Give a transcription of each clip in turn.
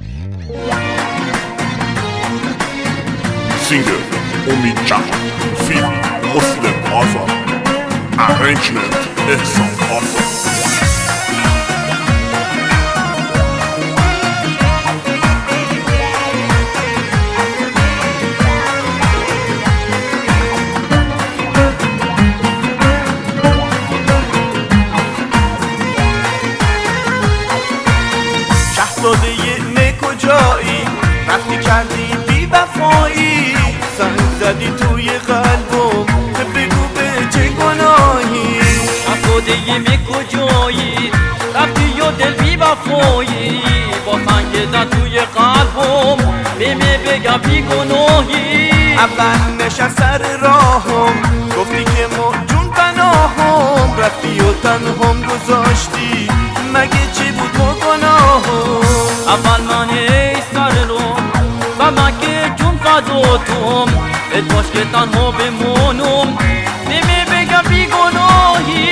Singer Umid Jahan, feat Muslim Azam, arrangement Ihsan Azam. شهزاده نه کجایی رفتی کردی بی وفایی زنگ زدی توی قلبم بگو به چه گناهی شهزاده نه کجایی رفتی و دل بی وفایی با زنگ زد توی قلبم بهم بگم بی گناهی اول نشست سر راهم گفتی که ما جون پناهم رفتی و تنهم گذاشتی مگه چی بود ما گناهم اول من ای سر رو و من که جون فداتم ادواش که تنها بمونم بهم بگم بی گناهی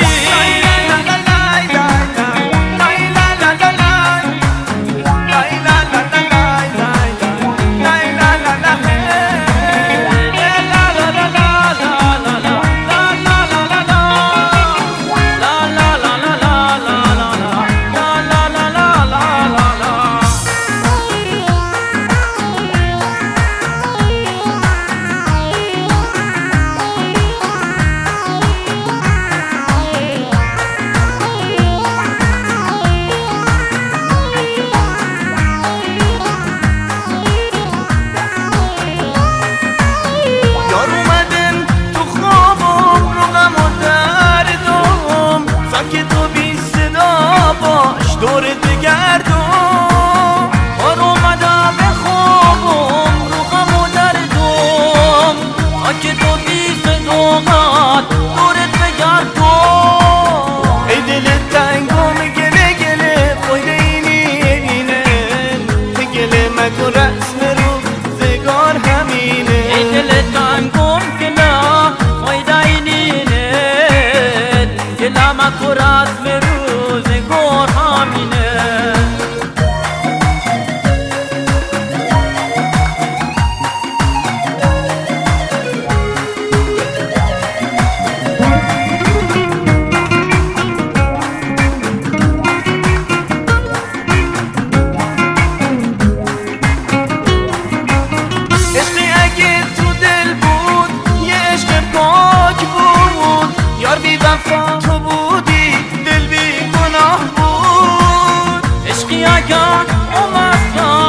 دورت بگردم بار اومدم به خوابم رو غم و دردم که تو بی صداقت دورت بگردم ای دلت تنگم گله گله فایده اینه گله مکن رسم روزگار همینه ای دلت تنگم گله فایده اینه گله مکن رسم روزگار همینه عشقی اگه تو دل بود یه عشق پاک بود یار بی وفا تو بودی دل بی گناه بود عشقی اگر اومد